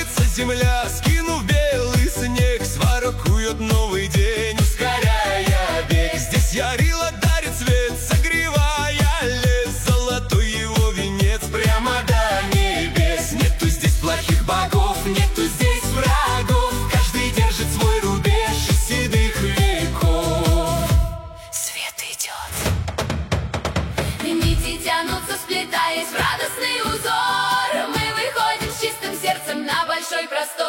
Радуется земля, скинув белый снег, сворокует новый день, ускоряя бег. Здесь Ярила дарит свет, согревая лес, золотой его венец прямо до небес. Нету здесь плохих богов, нету здесь врагов, каждый держит свой рубеж из седых веков. Свет идет. Нити тянутся, сплетаясь в радостный узор. Мы выходим с чистым сердцем на большой простор.